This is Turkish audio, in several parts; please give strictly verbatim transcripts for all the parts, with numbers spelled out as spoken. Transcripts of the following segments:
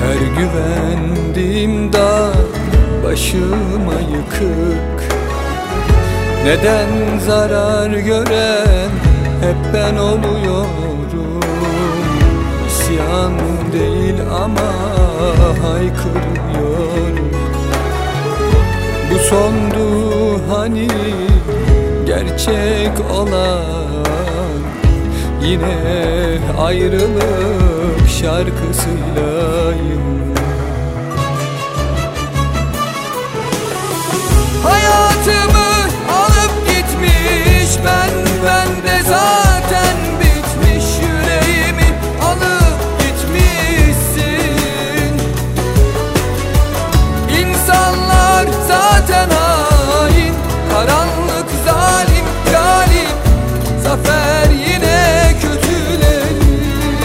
Her güvendiğim dağ başıma yıkık. Neden zarar gören hep ben oluyorum? İsyan değil ama haykırıyorum. Bu sondu hani gerçek olan, yine ayrılık şarkısıylayım. Hayatımı alıp gitmiş, ben bende zaten bitmiş. Yüreğimi alıp gitmişsin. İnsanlar zaten hain, karanlık zalim galip, zafer yine kötülerin.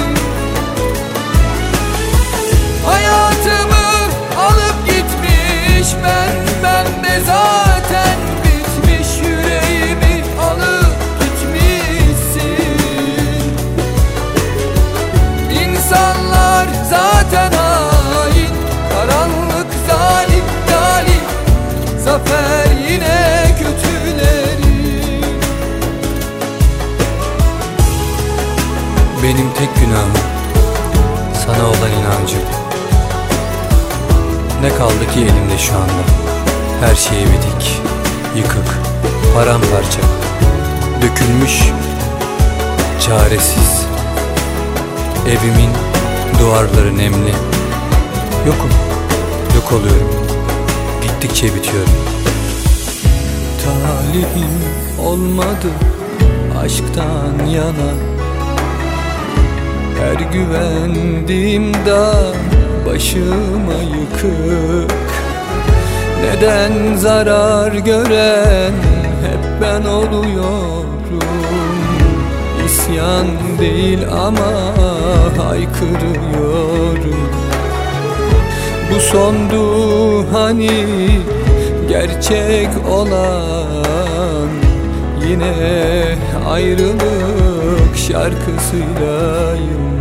Hayatımı alıp gitmiş, ben bende zaten bitmiş. Yüreğimi alıp gitmişsin. İnsanlar zaten hain, karanlık zalim galip, zafer yine kötülerin. Benim tek günahım sana olan inancım. Ne kaldı ki elimde şu anda? Her şey bitik, yıkık, paramparça, dökülmüş, çaresiz. Evimin duvarları nemli. Yokum, yok oluyorum. Gittikçe bitiyorum. Talihim olmadı aşktan yana. Her güvendiğim dağ başıma yıkık. Neden zarar gören hep ben oluyorum? İsyan değil ama haykırıyorum. Bu sondu hani gerçek olan, yine ayrılık şarkısıylayım.